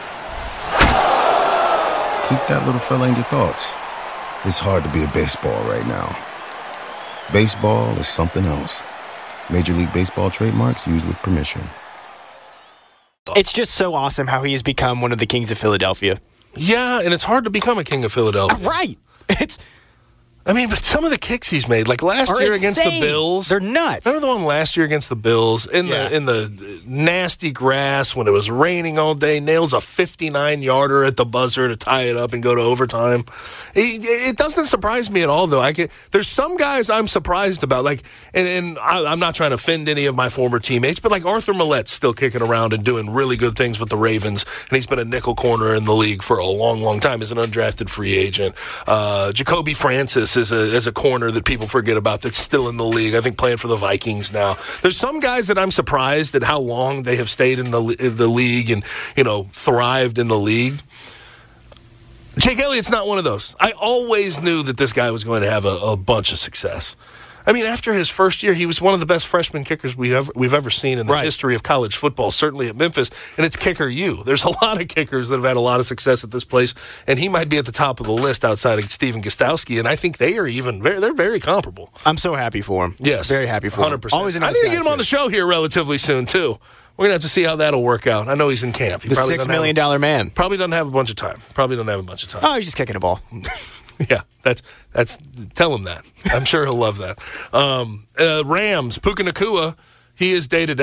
keep that little fella in your thoughts. It's hard to be a baseball right now. Baseball is something else. Major League Baseball trademarks used with permission. It's just so awesome how he has become one of the kings of Philadelphia. Yeah, and it's hard to become a king of Philadelphia. Right. It's... I mean, but some of the kicks he's made, like last year insane. against the Bills. They're nuts. Remember the one last year against the Bills in yeah. the in the nasty grass when it was raining all day, nails a fifty-nine yarder at the buzzer to tie it up and go to overtime. It, it doesn't surprise me at all, though. I can, there's some guys I'm surprised about, like, and, and I, I'm not trying to offend any of my former teammates, but like Arthur Millette's still kicking around and doing really good things with the Ravens, and he's been a nickel corner in the league for a long, long time as an undrafted free agent. Uh, Jacoby Francis is a, is a corner that people forget about that's still in the league, I think playing for the Vikings now. There's some guys that I'm surprised at how long they have stayed in the, in the league and, you know, thrived in the league. Jake Elliott's not one of those. I always knew that this guy was going to have a, a bunch of success. I mean, after his first year, he was one of the best freshman kickers we ever, we've ever seen in the right. history of college football, certainly at Memphis, and it's Kicker U. There's a lot of kickers that have had a lot of success at this place, and he might be at the top of the list outside of Stephen Gostowski, and I think they are even very, they're very comparable. I'm so happy for him. Yes. Very happy for one hundred percent. him. Always a nice I need to guy get him too. on the show here relatively soon, too. We're going to have to see how that'll work out. I know he's in camp. He the six million dollar man. Probably doesn't have a bunch of time. Probably doesn't have a bunch of time. Oh, he's just kicking a ball. Yeah, that's that's. Tell him that. I'm sure he'll love that. Um, uh, Rams, Puka Nacua, he is day to day.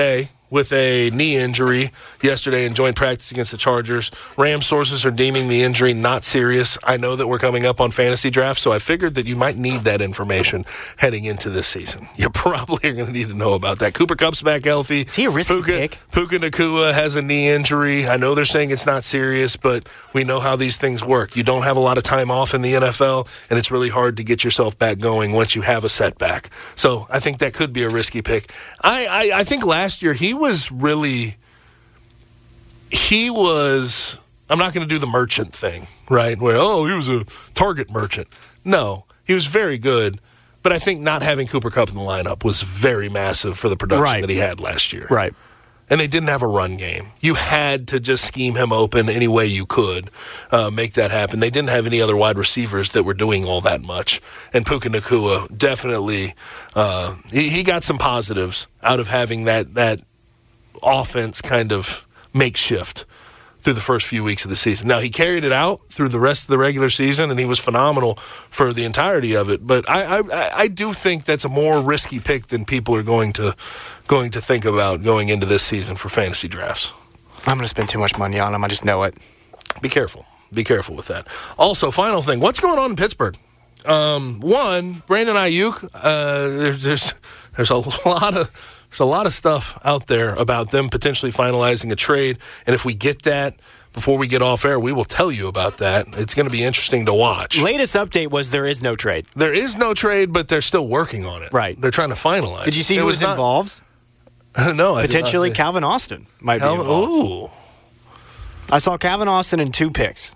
with a knee injury yesterday in joint practice against the Chargers. Rams sources are deeming the injury not serious. I know that we're coming up on fantasy drafts, so I figured that you might need that information heading into this season. You probably are going to need to know about that. Cooper Kupp's back healthy. Is he a risky Puka, pick? Puka Nacua has a knee injury. I know they're saying it's not serious, but we know how these things work. You don't have a lot of time off in the N F L, and it's really hard to get yourself back going once you have a setback. So I think that could be a risky pick. I, I, I think last year he was really, he was, I'm not going to do the merchant thing, right? Where, oh, he was a target merchant. No, he was very good, but I think not having Cooper Kupp in the lineup was very massive for the production Right. that he had last year. Right. And they didn't have a run game. You had to just scheme him open any way you could, uh, make that happen. They didn't have any other wide receivers that were doing all that much. And Puka Nacua definitely, uh, he, he got some positives out of having that that offense kind of makeshift through the first few weeks of the season. Now, he carried it out through the rest of the regular season, and he was phenomenal for the entirety of it. But I, I, I do think that's a more risky pick than people are going to going to think about going into this season for fantasy drafts. I'm going to spend too much money on him. I just know it. Be careful. Be careful with that. Also, final thing, what's going on in Pittsburgh? Um, one, Brandon Ayuk, uh, there's, there's there's a lot of there's a lot of stuff out there about them potentially finalizing a trade, and if we get that before we get off air, we will tell you about that. It's going to be interesting to watch. Latest update was there is no trade. There is no trade, but they're still working on it. Right. They're trying to finalize. Did you see it who was, not, involved? No, I did Potentially not. Calvin Austin might Cal- be involved. Ooh. I saw Calvin Austin in two picks,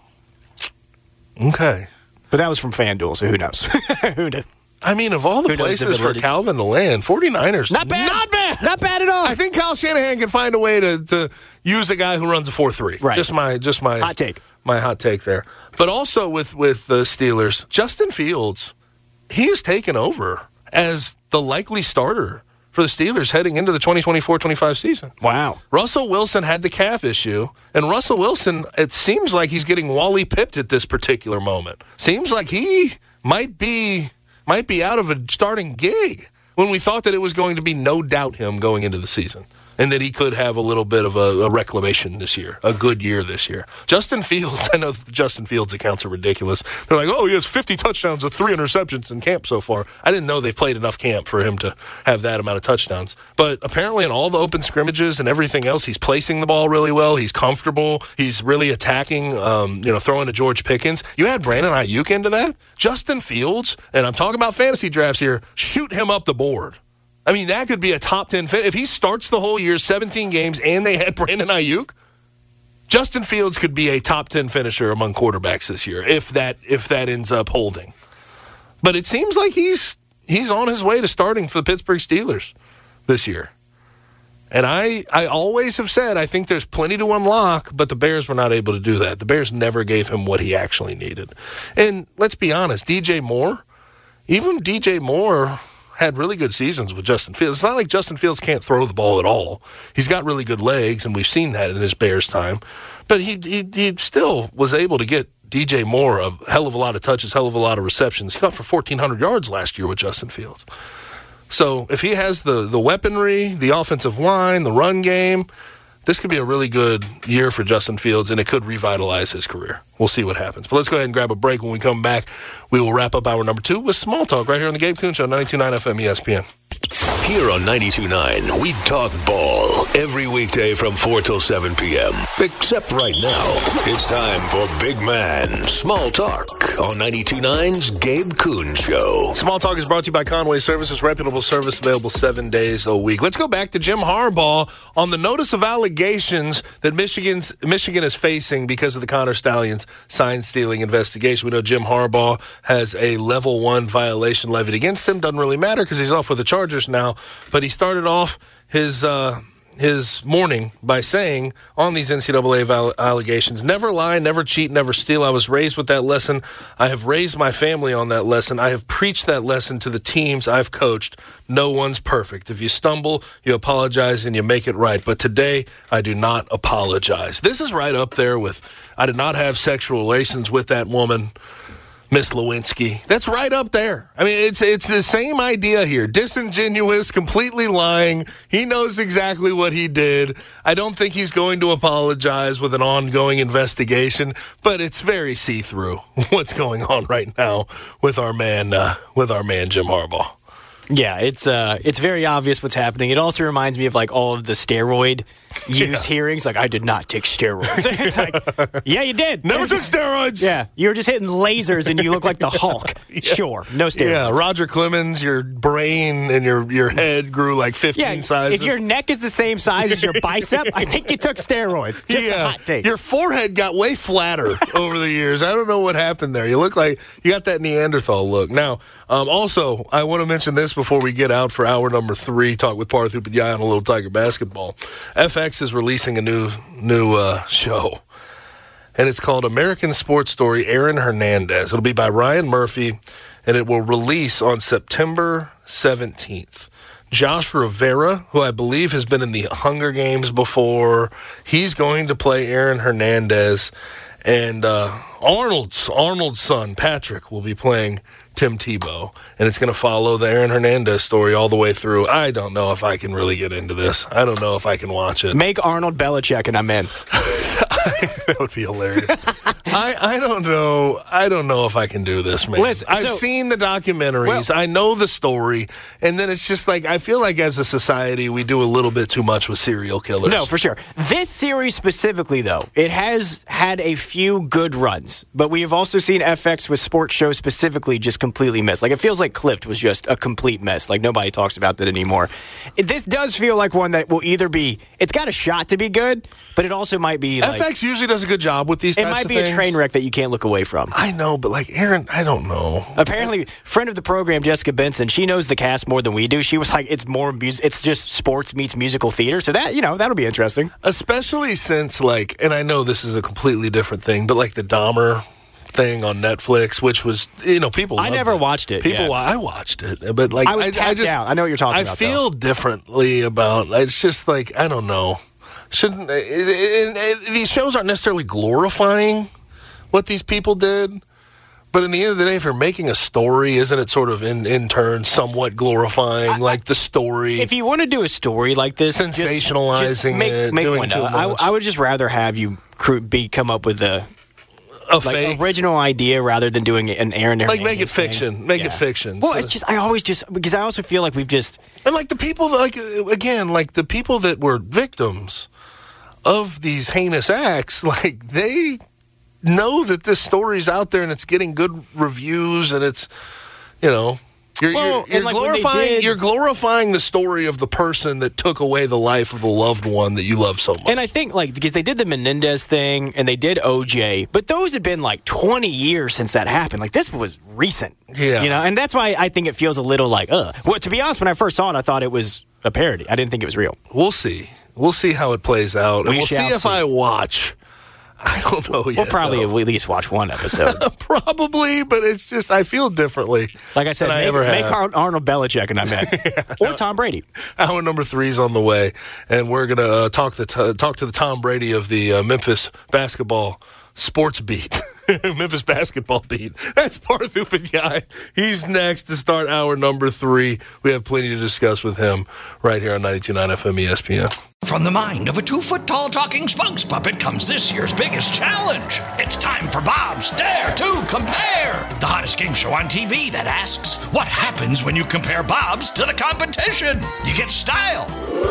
Okay. but that was from FanDuel, so who knows? Who knew? I mean, of all the Who knows the places for ability- Calvin to land, 49ers. Not bad. Not bad. Not bad at all. I think Kyle Shanahan can find a way to, to use a guy who runs a four three. Right. Just my just my Hot take. My hot take there. But also with with the Steelers, Justin Fields, he has taken over as the likely starter for the Steelers heading into the twenty twenty-four twenty-five season. Wow. Russell Wilson had the calf issue, and Russell Wilson, it seems like he's getting Wally pipped at this particular moment. Seems like he might be might be out of a starting gig when we thought that it was going to be no doubt him going into the season and that he could have a little bit of a, a reclamation this year, a good year this year. Justin Fields, I know the Justin Fields accounts are ridiculous. They're like, oh, he has fifty touchdowns with three interceptions in camp so far. I didn't know they've played enough camp for him to have that amount of touchdowns. But apparently in all the open scrimmages and everything else, he's placing the ball really well. He's comfortable. He's really attacking, um, you know, throwing to George Pickens. You add Brandon Ayuk into that? Justin Fields, and I'm talking about fantasy drafts here, shoot him up the board. I mean, that could be a top ten fit. If he starts the whole year, seventeen games, and they had Brandon Ayuk, Justin Fields could be a top ten finisher among quarterbacks this year, if that if that ends up holding. But it seems like he's he's on his way to starting for the Pittsburgh Steelers this year. And I, I always have said I think there's plenty to unlock, but the Bears were not able to do that. The Bears never gave him what he actually needed. And let's be honest, D J Moore, even D J Moore had really good seasons with Justin Fields. It's not like Justin Fields can't throw the ball at all. He's got really good legs, and we've seen that in his Bears time. But he he, he still was able to get D J Moore a hell of a lot of touches, hell of a lot of receptions. He got for fourteen hundred yards last year with Justin Fields. So if he has the, the weaponry, the offensive line, the run game, this could be a really good year for Justin Fields, and it could revitalize his career. We'll see what happens. But let's go ahead and grab a break. When we come back, we will wrap up hour number two with Small Talk right here on the Gabe Kuhn Show, ninety-two point nine F M E S P N. Here on ninety-two point nine, we talk ball every weekday from four till seven p.m. Except right now, it's time for Big Man Small Talk on ninety-two point nine's Gabe Kuhn Show. Small Talk is brought to you by Conway Services, reputable service available seven days a week. Let's go back to Jim Harbaugh on the notice of allegations that Michigan's Michigan is facing because of the Connor Stallions sign-stealing investigation. We know Jim Harbaugh has a level one violation levied against him. Doesn't really matter because he's off with the Chargers now. But he started off his uh, his morning by saying on these N C double A val- allegations, never lie, never cheat, never steal. I was raised with that lesson. I have raised my family on that lesson. I have preached that lesson to the teams I've coached. No one's perfect. If you stumble, you apologize and you make it right. But today, I do not apologize. This is right up there with, I did not have sexual relations with that woman. Miss Lewinsky. That's right up there. I mean, it's it's the same idea here. Disingenuous, completely lying. He knows exactly what he did. I don't think he's going to apologize with an ongoing investigation, but it's very see-through what's going on right now with our man, uh, with our man Jim Harbaugh. Yeah, it's uh, it's very obvious what's happening. It also reminds me of like all of the steroid use yeah. hearings. Like, I did not take steroids. It's like, yeah, you did. Never took steroids. Yeah, you were just hitting lasers and you look like the Hulk. yeah. Sure, no steroids. Yeah, Roger Clemens, your brain and your, your head grew like fifteen yeah, sizes. If your neck is the same size as your bicep, I think you took steroids. Just yeah. a hot take. Your forehead got way flatter over the years. I don't know what happened there. You look like you got that Neanderthal look. Now, um, also, I want to mention this before we get out for hour number three, talk with Parth Upadhyay on a little Tiger basketball. F X is releasing a new new uh, show, and it's called American Sports Story Aaron Hernandez. It'll be by Ryan Murphy, and it will release on September seventeenth. Josh Rivera, who I believe has been in the Hunger Games before, he's going to play Aaron Hernandez, and uh, Arnold's Arnold's son, Patrick, will be playing Tim Tebow, and it's going to follow the Aaron Hernandez story all the way through. I don't know if I can really get into this. I don't know if I can watch it. Make Arnold Belichick, and I'm in. That would be hilarious. I, I don't know. I don't know if I can do this, man. Listen, I've so, seen the documentaries. Well, I know the story, and then it's just like I feel like as a society we do a little bit too much with serial killers. No, for sure. This series specifically, though, it has had a few good runs, but we have also seen F X with sports shows specifically just completely miss. Like, it feels like Clipped was just a complete mess. Like, nobody talks about that anymore. It, this does feel like one that will either be, it's got a shot to be good, but it also might be like, F X usually does a good job with these types of things. It might be a train wreck that you can't look away from. I know, but like Aaron, I don't know. Apparently, friend of the program, Jessica Benson, she knows the cast more than we do. She was like, it's more music, it's just sports meets musical theater. So that, you know, that'll be interesting. Especially since, like, and I know this is a completely different thing, but like the Dahmer thing on Netflix, which was, you know, people I never it. wated it. People, yeah. I watched it, but like I was I, tapped I just, out. I know what you're talking I about. I feel though. differently about. It's just like I don't know. Shouldn't it, it, it, these shows aren't necessarily glorifying what these people did, but in the end of the day, if you're making a story, isn't it sort of in, in turn somewhat glorifying, I, like the story? If you want to do a story like this, sensationalizing just, just make, it, make doing one. too Uh, much. I, I would just rather have you cre- be come up with a. A like fake. original idea rather than doing an Aaron Hernandez like make it thing. fiction, make yeah. it fiction. Well, so, it's just I always just because I also feel like we've just and like the people that, like again like the people that were victims of these heinous acts, like they know that this story's out there and it's getting good reviews and it's, you know, you're, well, you're, you're like glorifying did, you're glorifying the story of the person that took away the life of the loved one that you love so much. And I think like because they did the Menendez thing and they did O J, but those had been like twenty years since that happened. Like this was recent, yeah, you know, and that's why I think it feels a little like, ugh. Well, to be honest, when I first saw it, I thought it was a parody. I didn't think it was real. We'll see. We'll see how it plays out. We and we'll see if see. I watch. I don't know yet. We'll probably though. at least watch one episode. Probably, but it's just I feel differently. Like I said, than make, I ever make have. Ar- Arnold Belichick and I'm in. yeah, or Tom Brady. Hour number three is on the way, and we're gonna uh, talk the t- talk to the Tom Brady of the uh, Memphis basketball sports beat. Memphis basketball beat. That's Parth Upadhyay. He's next to start hour number three. We have plenty to discuss with him right here on ninety-two point nine F M E S P N. From the mind of a two-foot-tall talking spokes puppet comes this year's biggest challenge. It's time for Bob's Dare to Compare, the hottest game show on T V that asks, what happens when you compare Bob's to the competition? You get style.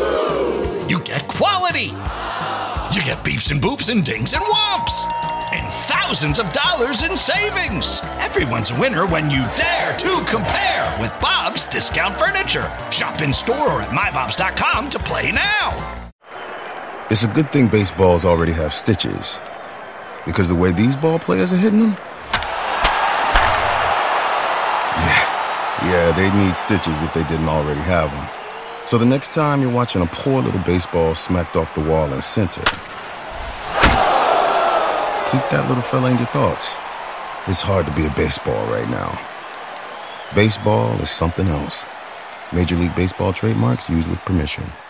You get quality. You get beeps and boops and dings and whomps. And thousands of dollars in savings. Everyone's a winner when you dare to compare with Bob's Discount Furniture. Shop in store or at my bobs dot com to play now. It's a good thing baseballs already have stitches. Because the way these ball players are hitting them? Yeah, yeah, they need stitches if they didn't already have them. So the next time you're watching a poor little baseball smacked off the wall in center, keep that little fella in your thoughts. It's hard to be a baseball right now. Baseball is something else. Major League Baseball trademarks used with permission.